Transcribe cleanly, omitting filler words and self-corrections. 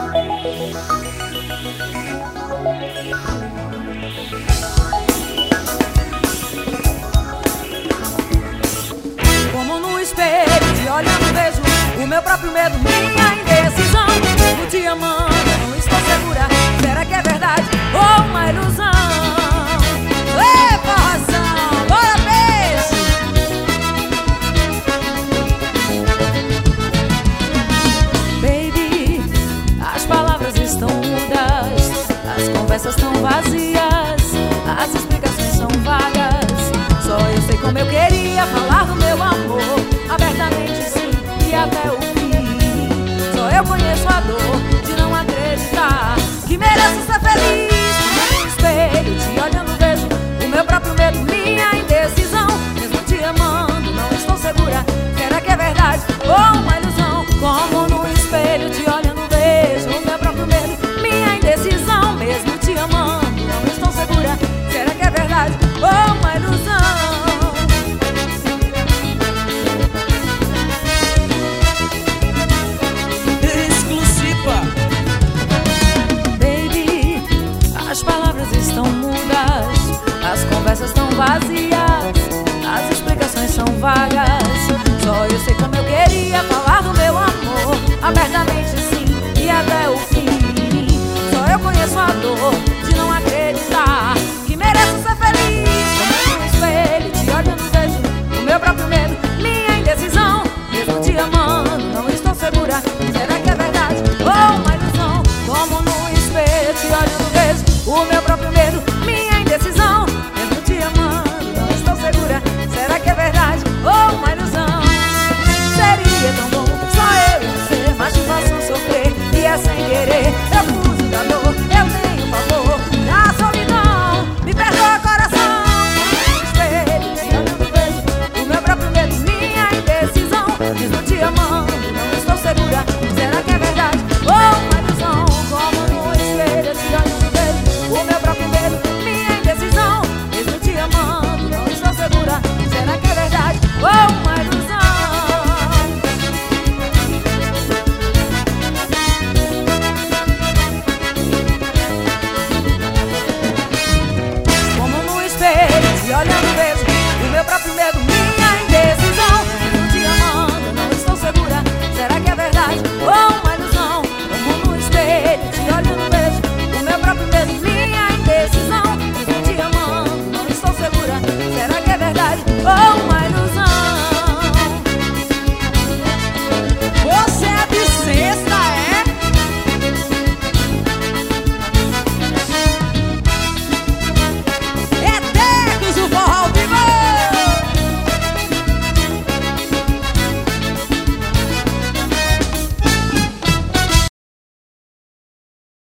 Como no espelho, te olhando vejo o meu próprio medo, minha indecisão. Tô te amando, não estou segura. Será que é verdade ou uma ilusão? Epa, razão, bora peixe! Baby, as palavras estão mudas, as conversas estão vazias, as